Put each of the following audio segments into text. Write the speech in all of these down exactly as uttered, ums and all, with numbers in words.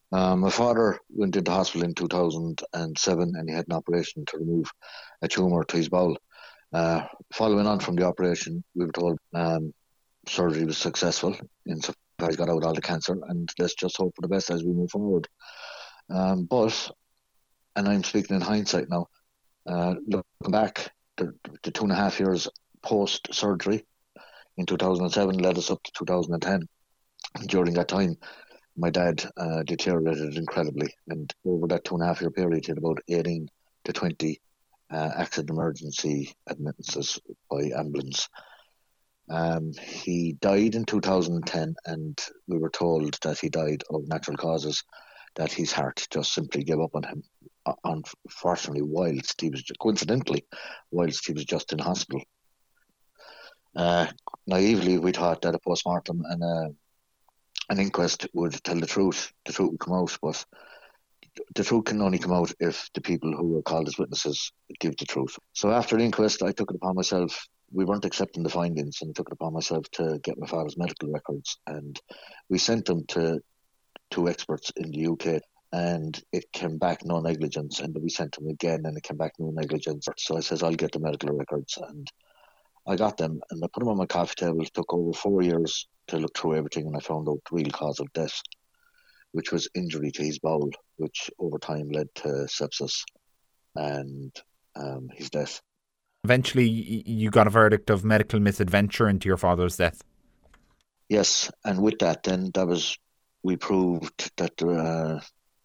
Um, my father went into hospital in two thousand seven and he had an operation to remove a tumour to his bowel. Uh, Following on from the operation, we were told um, surgery was successful in so far as got out all the cancer, and let's just hope for the best as we move forward. Um, but, and I'm speaking in hindsight now, uh, looking back, the, the two and a half years post surgery in two thousand seven led us up to two thousand ten. During that time, my dad uh, deteriorated incredibly, and over that two and a half year period, he had about eighteen to twenty uh, accident emergency admittances by ambulance. Um, he died in two thousand ten, and we were told that he died of natural causes, that his heart just simply gave up on him. Uh, Unfortunately, whilst he was coincidentally, whilst he was just in hospital. Uh, Naively, we thought that a post-mortem and a, an inquest would tell the truth. The truth would come out, but the truth can only come out if the people who were called as witnesses give the truth. So after the inquest, I took it upon myself. We weren't accepting the findings, and I took it upon myself to get my father's medical records, and we sent them to two experts in the U K, and it came back no negligence, and we sent them again, and it came back no negligence. So I says, I'll get the medical records, and I got them, and I put them on my coffee table. It took over four years to look through everything, and I found out the real cause of death, which was injury to his bowel, which over time led to sepsis and um, his death. Eventually, you got a verdict of medical misadventure into your father's death. Yes, and with that, then that was we proved that uh,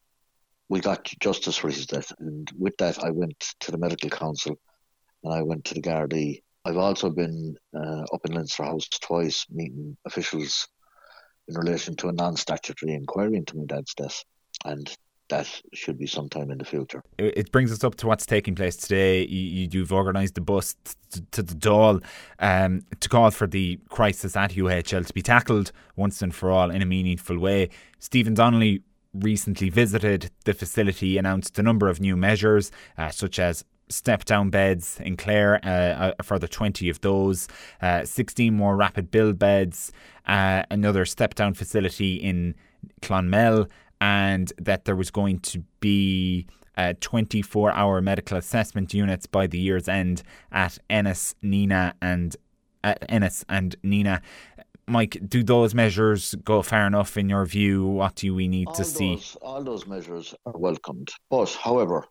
we got justice for his death, and with that, I went to the medical council and I went to the Gardaí. I've also been uh, up in Leinster House twice, meeting officials in relation to a non-statutory inquiry into my dad's death, and that should be sometime in the future. It brings us up to what's taking place today. You, you've organised the bus to, to the Dáil um, to call for the crisis at U H L to be tackled once and for all in a meaningful way. Stephen Donnelly recently visited the facility, announced a number of new measures, uh, such as step-down beds in Clare, uh, a further twenty of those, uh, sixteen more rapid build beds, uh, another step-down facility in Clonmel, and that there was going to be uh, twenty-four hour medical assessment units by the year's end at Ennis, Nina and at Ennis and Nina. Mike, do those measures go far enough in your view? What do we need all to those, see? All those measures are welcomed. But, however,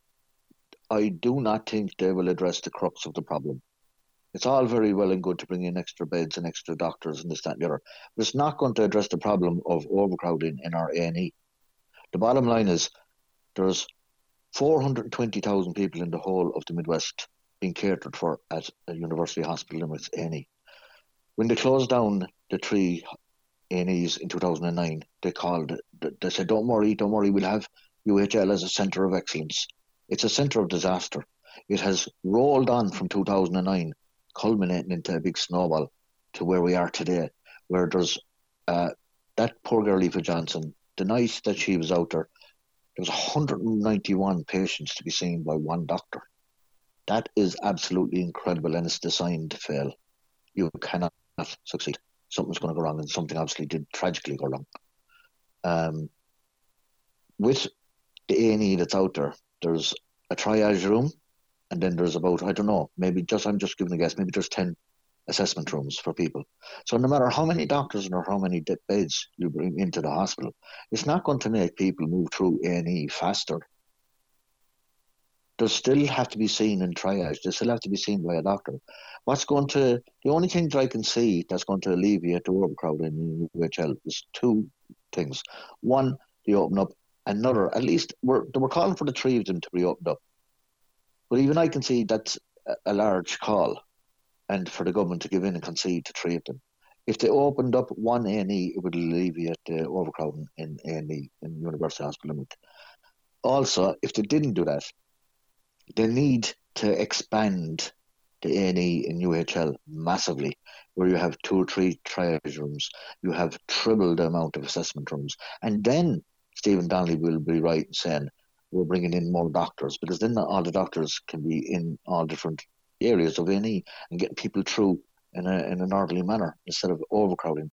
I do not think they will address the crux of the problem. It's all very well and good to bring in extra beds and extra doctors and this, that and the other, but it's not going to address the problem of overcrowding in our A and E. The bottom line is there's four hundred twenty thousand people in the whole of the Midwest being catered for at a University Hospital Limerick's A and E. When they closed down the three A and Es in two thousand nine, they called, they said, don't worry, don't worry, we'll have U H L as a centre of excellence. It's a centre of disaster. It has rolled on from two thousand nine, culminating into a big snowball to where we are today, where there's uh, that poor girl Aoife Johnson, the night that she was out there, there was one hundred ninety-one patients to be seen by one doctor. That is absolutely incredible, and it's designed to fail. You cannot succeed. Something's going to go wrong, and something obviously did tragically go wrong. Um, with the A and E that's out there, there's a triage room, and then there's about, I don't know, maybe just, I'm just giving a guess, maybe there's ten assessment rooms for people. So no matter how many doctors or how many beds you bring into the hospital, it's not going to make people move through A and E faster. They'll still have to be seen in triage. They still have to be seen by a doctor. What's going to, the only thing that I can see that's going to alleviate the overcrowding in U H L is two things. One, they open up. Another, at least, we're, they were calling for the three of them to be opened up. But even I can see that's a, a large call, and for the government to give in and concede to three of them. If they opened up one A and E, it would alleviate the overcrowding in A and E, in University Hospital Limerick. Also, if they didn't do that, they need to expand the A and E in U H L massively, where you have two or three triage rooms, you have triple the amount of assessment rooms, and then Stephen Donnelly will be right in saying we're bringing in more doctors, because then all the doctors can be in all different areas of A and E and getting people through in, a, in an orderly manner instead of overcrowding.